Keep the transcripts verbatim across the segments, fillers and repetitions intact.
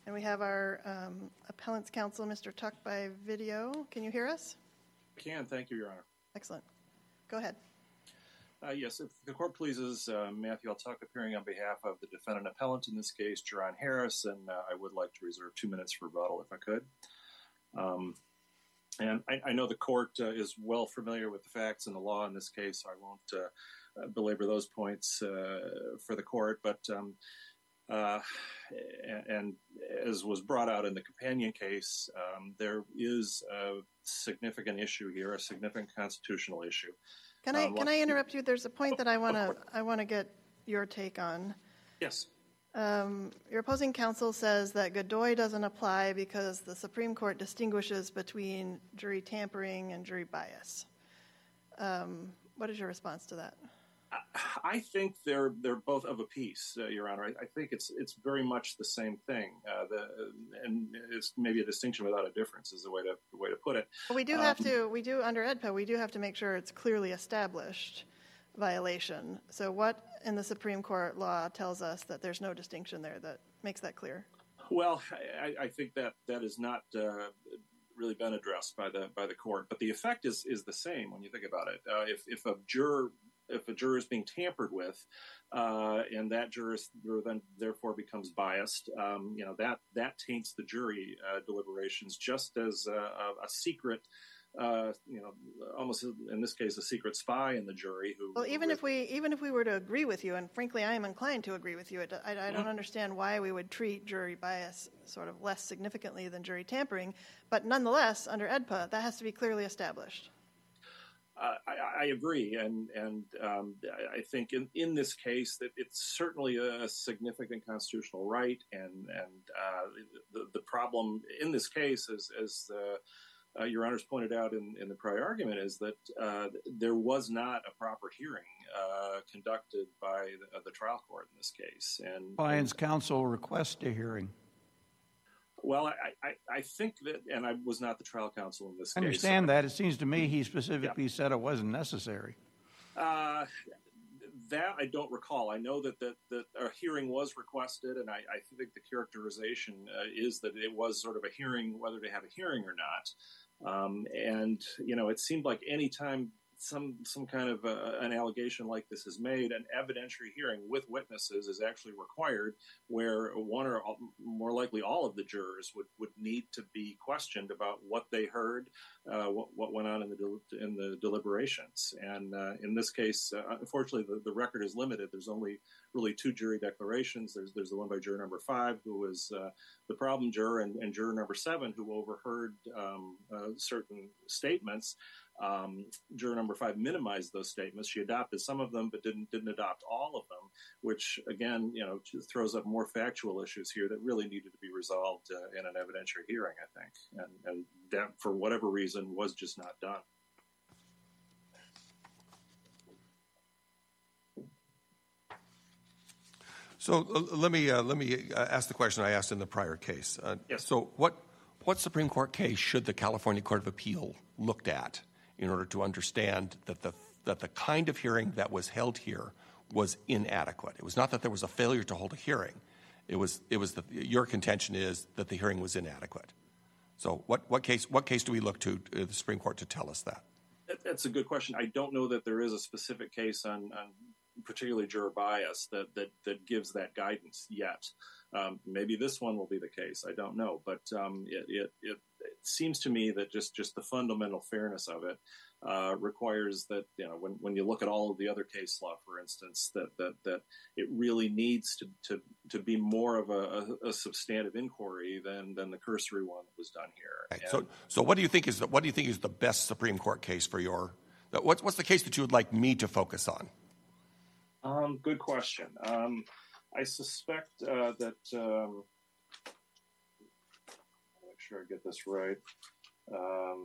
And we have our um, appellant's counsel, Mister Tuck, by video. Can you hear us? I can. Thank you, Your Honor. Excellent. Go ahead. Uh, yes, if the court pleases, uh, Matthew L. Tuck appearing on behalf of the defendant appellant in this case, Jerron Harris, and uh, I would like to reserve two minutes for rebuttal if I could. Um, and I, I know the court uh, is well familiar with the facts and the law in this case, so I won't uh, belabor those points uh, for the court, but um, uh, and, and as was brought out in the companion case, um, there is a significant issue here, a significant constitutional issue. Can I um, can I interrupt you? There's a point that I want to I want to get your take on. Yes. Um, your opposing counsel says that Godoy doesn't apply because the Supreme Court distinguishes between jury tampering and jury bias. Um, what is your response to that? I think they're they're both of a piece, uh, Your Honor. I, I think it's it's very much the same thing, uh, the, and it's maybe a distinction without a difference is the way to the way to put it. Well, we do um, have to we do under E D P A we do have to make sure it's clearly established violation. So, what in the Supreme Court law tells us that there's no distinction there that makes that clear? Well, I, I think that that has not uh, really been addressed by the by the court, but the effect is is the same when you think about it. Uh, if if a juror If a juror is being tampered with, uh, and that juror then therefore becomes biased, um, you know that that taints the jury uh, deliberations, just as a, a secret, uh, you know, almost in this case, a secret spy in the jury who. Well, even who if we even if we were to agree with you, and frankly, I am inclined to agree with you, I, I don't understand why we would treat jury bias sort of less significantly than jury tampering, but nonetheless, under E D P A, that has to be clearly established. Uh, I, I agree, and and um, I think in, in this case that it's certainly a significant constitutional right, and and uh, the the problem in this case, as as uh, uh, Your Honor's pointed out in, in the prior argument, is that uh, there was not a proper hearing uh, conducted by the, the trial court in this case, and client's counsel request a hearing. Well, I, I, I think that, and I was not the trial counsel in this I case. understand so that. It seems to me he specifically yeah. said it wasn't necessary. Uh, that I don't recall. I know that, that, that a hearing was requested, and I, I think the characterization uh, is that it was sort of a hearing, whether to have a hearing or not. Um, and, you know, it seemed like any time some some kind of uh, an allegation like this is made, an evidentiary hearing with witnesses is actually required, where one or all, more likely all of the jurors would, would need to be questioned about what they heard, uh, what, what went on in the del- in the deliberations. And uh, in this case, uh, unfortunately, the, the record is limited. There's only really two jury declarations. There's there's the one by juror number five, who was uh, the problem juror, and, and juror number seven, who overheard um, uh, certain statements. Um, juror number five minimized those statements. She adopted some of them, but didn't didn't adopt all of them, which again, you know, throws up more factual issues here that really needed to be resolved uh, in an evidentiary hearing, I think, and, and that for whatever reason was just not done. So uh, let me uh, let me uh, ask the question I asked in the prior case. Uh, yes. So what what Supreme Court case should the California Court of Appeal looked at in order to understand that the that the kind of hearing that was held here was inadequate? It was not that there was a failure to hold a hearing. It was it was the, your contention is that the hearing was inadequate. So what, what case what case do we look to uh, the Supreme Court to tell us that? That's a good question. I don't know that there is a specific case on, on particularly juror bias that, that, that gives that guidance yet. Um, maybe this one will be the case. I don't know. But um, it, it, it, it seems to me that just, just the fundamental fairness of it uh, requires that, you know, when, when you look at all of the other case law, for instance, that that, that it really needs to, to, to be more of a, a, a substantive inquiry than, than the cursory one that was done here. Right. So, so what do you think is the, what do you think is the best Supreme Court case for your? What's what's the case that you would like me to focus on? Um, good question. Um, I suspect uh, that, um, I'll make sure I get this right. Um,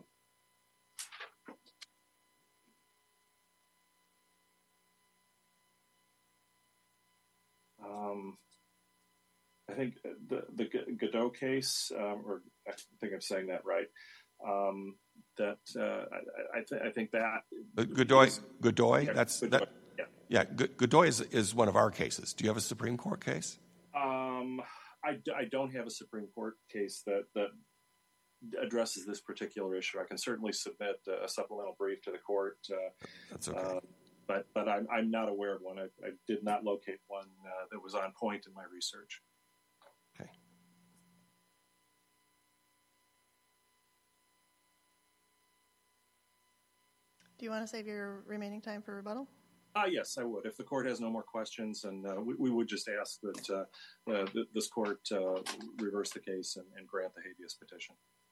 um, I think the, the Godot case, um, or I think I'm saying that right, um, that uh, I, I, th- I think that... Godoy, Godoy, yeah, that's... Godoy. That, Yeah, yeah. Godoy is, is one of our cases. Do you have a Supreme Court case? Um, I, I don't have a Supreme Court case that, that addresses this particular issue. I can certainly submit a supplemental brief to the court. Uh, That's okay. Uh, but but I'm, I'm not aware of one. I, I did not locate one uh, that was on point in my research. Okay. Do you want to save your remaining time for rebuttal? Ah, uh, yes, I would. If the court has no more questions, and uh, we, we would just ask that uh, uh, th- this court uh, reverse the case and, and grant the habeas petition.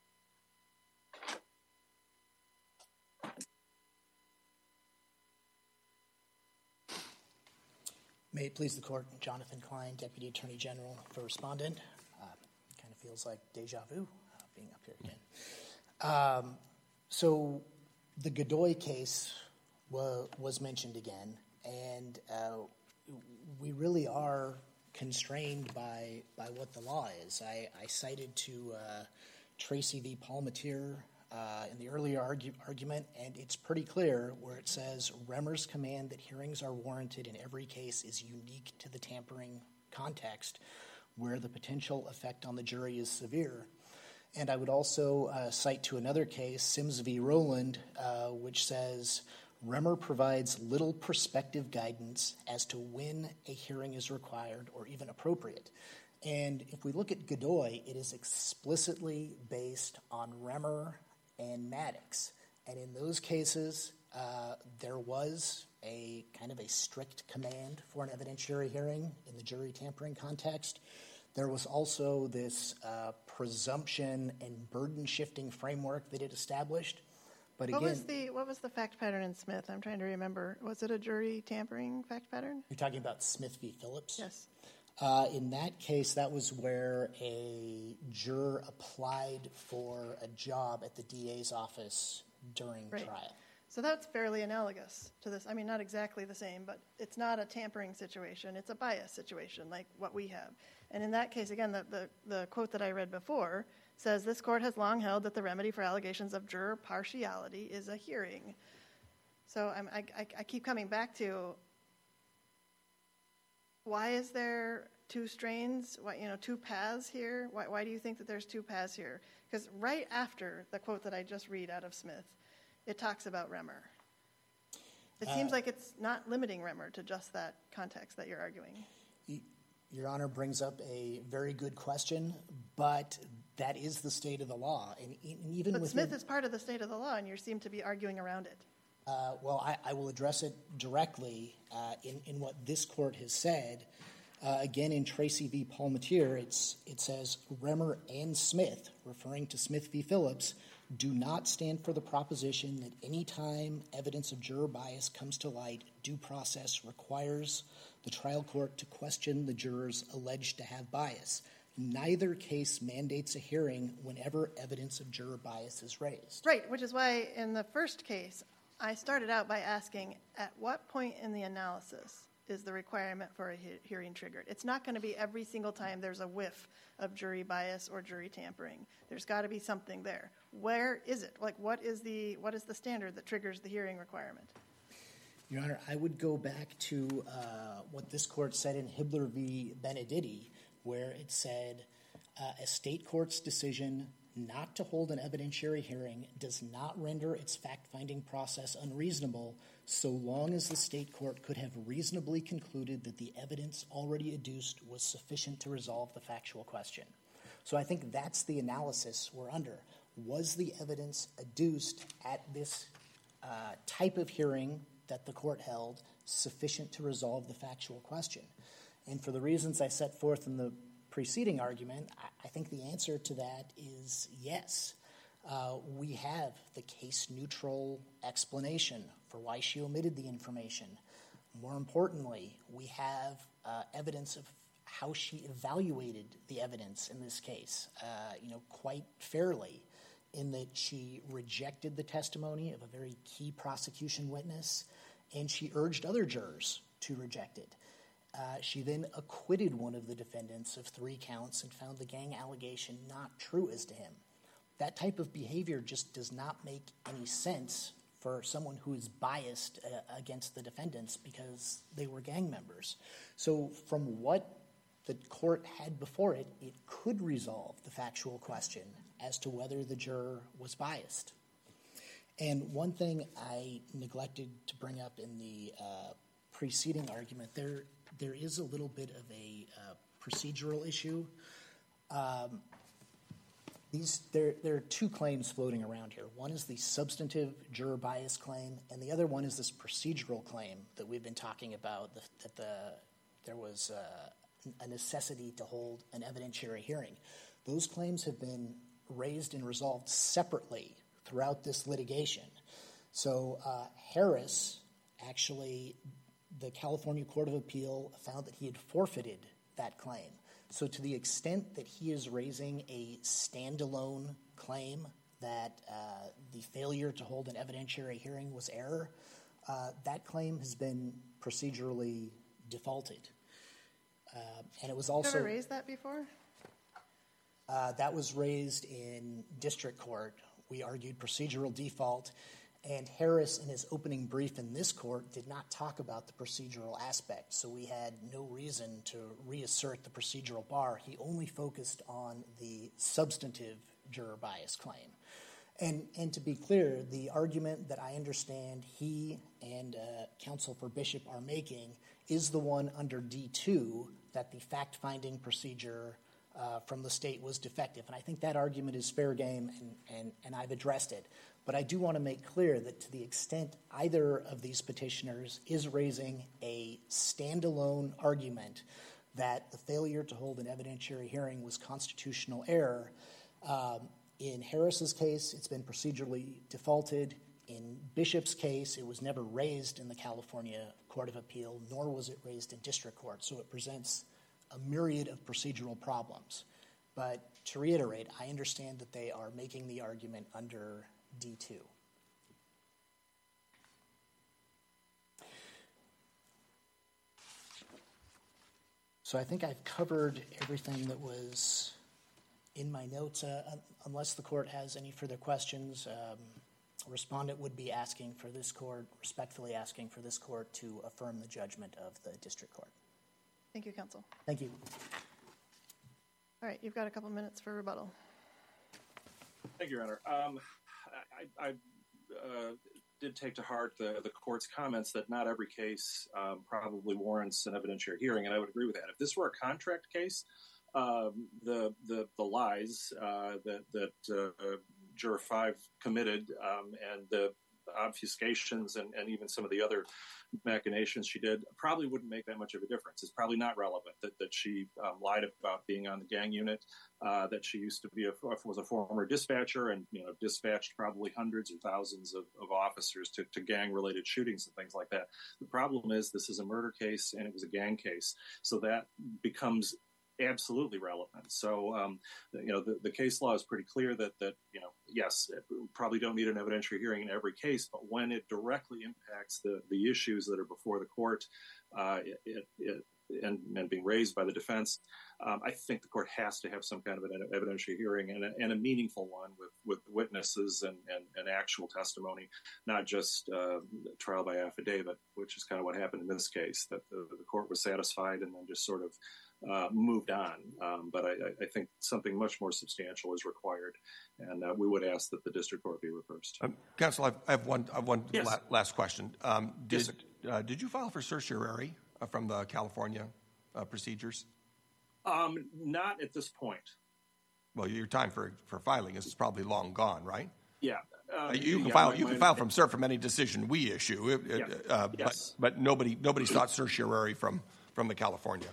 May it please the court, Jonathan Klein, Deputy Attorney General for Respondent. Uh, kind of feels like deja vu uh, being up here again. Um, so the Godoy case wa- was mentioned again, and uh, we really are constrained by by what the law is. I, I cited to uh, Tracy v. Palmatier Uh, in the earlier argue, argument, and it's pretty clear where it says Remmer's command that hearings are warranted in every case is unique to the tampering context where the potential effect on the jury is severe. And I would also uh, cite to another case, Sims v. Rowland, uh, which says Remmer provides little prospective guidance as to when a hearing is required or even appropriate. And if we look at Godoy, it is explicitly based on Remmer and Maddox. And in those cases, uh, there was a kind of a strict command for an evidentiary hearing in the jury tampering context. There was also this uh, presumption and burden-shifting framework that it established. But again, what was the what was the fact pattern in Smith? I'm trying to remember. Was it a jury tampering fact pattern? You're talking about Smith v. Phillips? Yes. Uh, in that case, that was where a juror applied for a job at the D A's office during Right. trial. So that's fairly analogous to this. I mean, not exactly the same, but it's not a tampering situation. It's a bias situation like what we have. And in that case, again, the, the, the quote that I read before says, this court has long held that the remedy for allegations of juror partiality is a hearing. So I'm, I, I, I keep coming back to, why is there two strains, why, you know, two paths here? Why, why do you think that there's two paths here? Because right after the quote that I just read out of Smith, it talks about Remmer. It seems Uh, like it's not limiting Remmer to just that context that you're arguing. Your Honor brings up a very good question, but that is the state of the law. And, and even But within, Smith is part of the state of the law, and you seem to be arguing around it. Uh, well, I, I will address it directly uh, in, in what this court has said. Uh, again, in Tracy v. Palmatier, it's, it says, Remmer and Smith, referring to Smith v. Phillips, do not stand for the proposition that any time evidence of juror bias comes to light, due process requires the trial court to question the jurors alleged to have bias. Neither case mandates a hearing whenever evidence of juror bias is raised. Right, which is why in the first case, I started out by asking, at what point in the analysis is the requirement for a he- hearing triggered? It's not going to be every single time there's a whiff of jury bias or jury tampering. There's got to be something there. Where is it? Like, what is the what is the standard that triggers the hearing requirement? Your Honor, I would go back to uh, what this court said in Hibbler v. Benedetti, where it said uh, a state court's decision not to hold an evidentiary hearing does not render its fact-finding process unreasonable so long as the state court could have reasonably concluded that the evidence already adduced was sufficient to resolve the factual question. So I think that's the analysis we're under. Was the evidence adduced at this uh, type of hearing that the court held sufficient to resolve the factual question? And for the reasons I set forth in the preceding argument, I think the answer to that is yes. Uh, we have the case-neutral explanation for why she omitted the information. More importantly, we have uh, evidence of how she evaluated the evidence in this case, uh, you know, quite fairly, in that she rejected the testimony of a very key prosecution witness, and she urged other jurors to reject it. Uh, she then acquitted one of the defendants of three counts and found the gang allegation not true as to him. That type of behavior just does not make any sense for someone who is biased uh, against the defendants because they were gang members. So from what the court had before it, it could resolve the factual question as to whether the juror was biased. And one thing I neglected to bring up in the uh, preceding argument, there there is a little bit of a uh, procedural issue. Um, these there there are two claims floating around here. One is the substantive juror bias claim, and the other one is this procedural claim that we've been talking about, the, that the there was uh, a necessity to hold an evidentiary hearing. Those claims have been raised and resolved separately throughout this litigation. So uh, Harris, actually, the California Court of Appeal found that he had forfeited that claim. So to the extent that he is raising a standalone claim that uh, the failure to hold an evidentiary hearing was error, uh, that claim has been procedurally defaulted. Uh, and it was also... Have you ever raised that before? Uh, that was raised in district court. We argued procedural default, and Harris, in his opening brief in this court, did not talk about the procedural aspect, so we had no reason to reassert the procedural bar. He only focused on the substantive juror bias claim. And, and to be clear, the argument that I understand he and uh, counsel for Bishop are making is the one under D two, that the fact-finding procedure Uh, from the state was defective. And I think that argument is fair game, and, and, and I've addressed it. But I do want to make clear that to the extent either of these petitioners is raising a standalone argument that the failure to hold an evidentiary hearing was constitutional error, um, in Harris's case, it's been procedurally defaulted. In Bishop's case, it was never raised in the California Court of Appeal, nor was it raised in district court. So it presents a myriad of procedural problems. But to reiterate, I understand that they are making the argument under D two. So I think I've covered everything that was in my notes. Uh, unless the court has any further questions, um, a respondent would be asking for this court, respectfully asking for this court to affirm the judgment of the district court. Thank you, counsel. Thank you. All right, you've got a couple minutes for rebuttal. Thank you, Your Honor. Um, I, I uh, did take to heart the, the court's comments that not every case um, probably warrants an evidentiary hearing, and I would agree with that. If this were a contract case, um, the, the the lies uh, that that uh, Juror five committed um, and the obfuscations and, and even some of the other machinations she did probably wouldn't make that much of a difference. It's probably not relevant that, that she um, lied about being on the gang unit, uh, that she used to be a, was a former dispatcher and, you know, dispatched probably hundreds or thousands of, of officers to, to gang-related shootings and things like that. The problem is this is a murder case and it was a gang case. So that becomes absolutely relevant. So, um, you know, the, the case law is pretty clear that, that, you know, yes, we probably don't need an evidentiary hearing in every case, but when it directly impacts the, the issues that are before the court uh, it, it, it, and, and being raised by the defense, um, I think the court has to have some kind of an evidentiary hearing and a, and a meaningful one with, with witnesses and, and, and actual testimony, not just uh, trial by affidavit, which is kind of what happened in this case, that the, the court was satisfied and then just sort of Uh, moved on, um, but I, I think something much more substantial is required, and uh, we would ask that the district court be reversed. Um, Counsel, I've, I have one, I have one Yes. la- last question. Um, did, Yes. uh, did you file for certiorari uh, from the California uh, procedures? Um, not at this point. Well, your time for, for filing is probably long gone, right? Yeah. Um, Uh, you can yeah, file. my- You can my- file from cert from any decision we issue. It- it, Yeah. uh, Yes. But, but nobody nobody sought certiorari from from the California.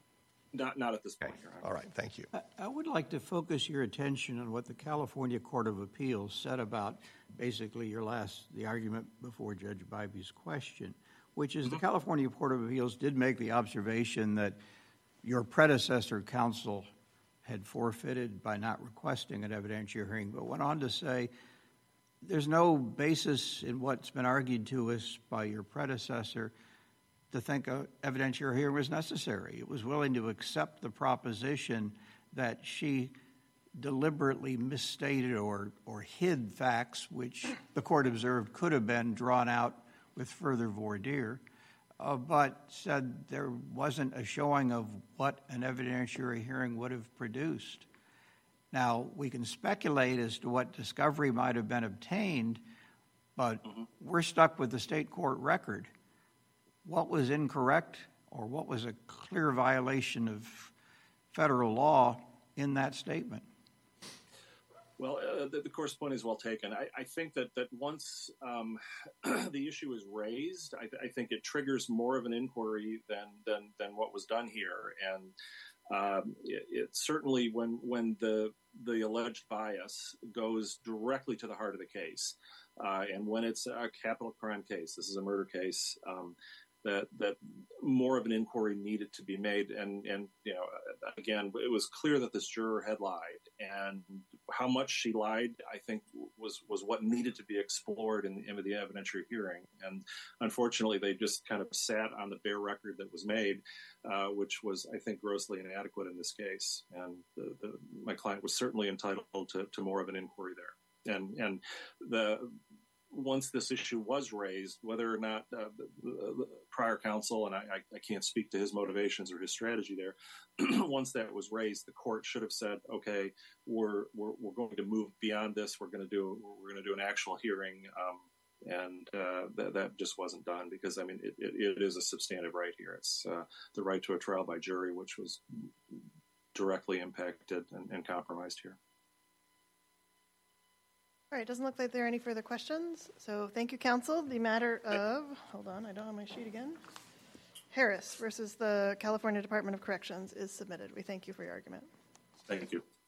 Not, not at this point, Okay. Your Honor. All right. Thank you. I- I would like to focus your attention on what the California Court of Appeals said about basically your last, the argument before Judge Bybee's question, which is the California Court of Appeals did make the observation that your predecessor counsel had forfeited by not requesting an evidentiary hearing, but went on to say there's no basis in what's been argued to us by your predecessor to think an evidentiary hearing was necessary. It was willing to accept the proposition that she deliberately misstated or, or hid facts which the court observed could have been drawn out with further voir dire. uh, but said there wasn't a showing of what an evidentiary hearing would have produced. Now, we can speculate as to what discovery might have been obtained, but mm-hmm. we're stuck with the state court record. What was incorrect or what was a clear violation of federal law in that statement? Well, uh, the, the course point is well taken. I, I think that, that once um, the issue is raised, I, I think it triggers more of an inquiry than than, than what was done here. And um, it, it certainly, when when the the alleged bias goes directly to the heart of the case, uh, and when it's a capital crime case, this is a murder case. Um, that that more of an inquiry needed to be made. And, and, you know, again, it was clear that this juror had lied, and how much she lied, I think, was, was what needed to be explored in the, in the evidentiary hearing. And unfortunately, they just kind of sat on the bare record that was made, uh, which was, I think, grossly inadequate in this case. And the, the, my client was certainly entitled to, to more of an inquiry there. And, and the, once this issue was raised, whether or not uh, the, the prior counsel, and I, I can't speak to his motivations or his strategy there, once that was raised, the court should have said, okay, we're, we're, we're going to move beyond this. We're going to do, we're going to do an actual hearing. Um, and uh, th- that just wasn't done because, I mean, it, it, it is a substantive right here. It's uh, the right to a trial by jury, which was directly impacted and, and compromised here. All right, doesn't look like there are any further questions. So thank you, counsel. The matter of, hold on, I don't have my sheet again. Harris versus the California Department of Corrections is submitted. We thank you for your argument. Thank you.